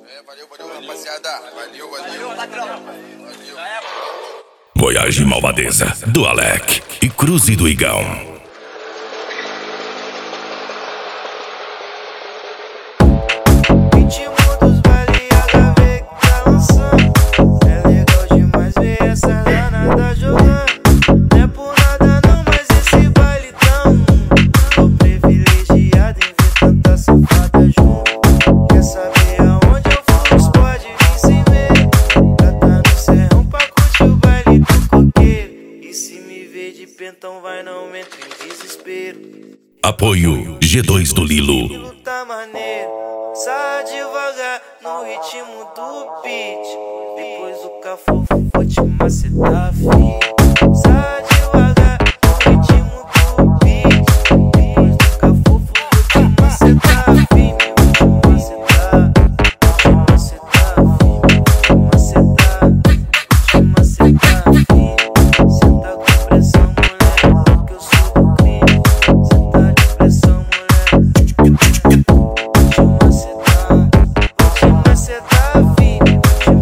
Valeu, rapaziada. Valeu, ladrão. Valeu. Voyage Malvadeza, do Alec e Cruze do Igão. Então vai, não entre em desespero. Apoio G2 do Lilo. Tá maneiro, sai devagar no ritmo do beat. Depois do cafofo vou te macetar, filho. Sai devagar no ritmo do beat. Depois do cafofo vou te macetar, filho. Vou te macetar, filho. Vou te macetar, filho. Cê tá com pressão, moleque, que eu sou do crime. Cê tá de pressão, moleque. Vou te macetar, filho.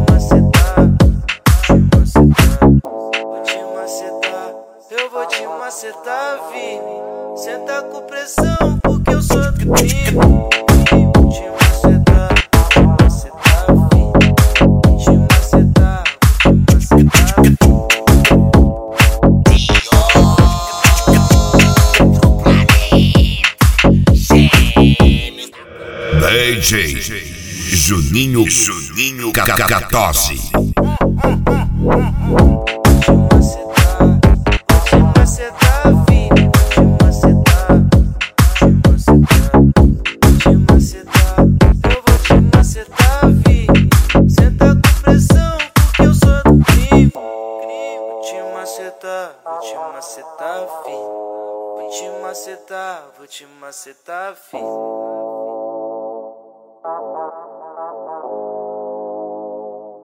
Eu vou te macetar, filho. Cê tá com pressão, porque eu sou do crime. Vou te macetar, filho. Vou te macetar, filho. DJ Juninho Cacatosse. Vou te macetar, filho.